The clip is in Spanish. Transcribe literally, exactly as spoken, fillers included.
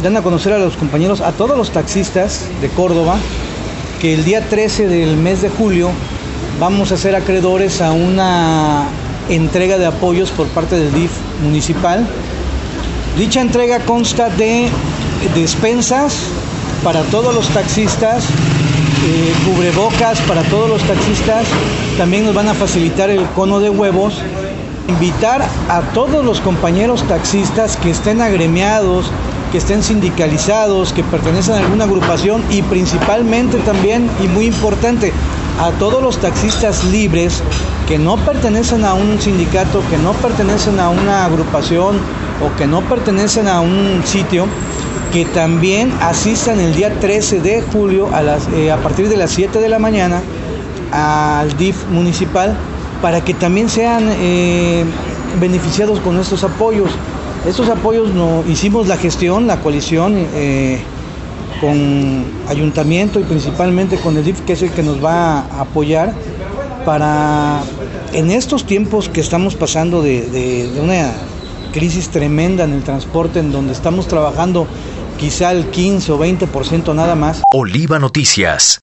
dan a conocer a los compañeros, a todos los taxistas de Córdoba, que el día trece del mes de julio vamos a ser acreedores a una entrega de apoyos por parte del D I F municipal. Dicha entrega consta de despensas para todos los taxistas, eh, cubrebocas para todos los taxistas, también nos van a facilitar el cono de huevos. Invitar a todos los compañeros taxistas que estén agremiados, que estén sindicalizados, que pertenecen a alguna agrupación y principalmente también, y muy importante, a todos los taxistas libres que no pertenecen a un sindicato, que no pertenecen a una agrupación o que no pertenecen a un sitio, que también asistan el día trece de julio a, las, eh, a partir de las siete de la mañana al D I F municipal, para que también sean eh, beneficiados con estos apoyos. Estos apoyos no, hicimos la gestión, la coalición eh, con ayuntamiento y principalmente con el D I F, que es el que nos va a apoyar para, en estos tiempos que estamos pasando de, de, de una crisis tremenda en el transporte, en donde estamos trabajando quizá el quince o veinte por ciento nada más. Oliva Noticias.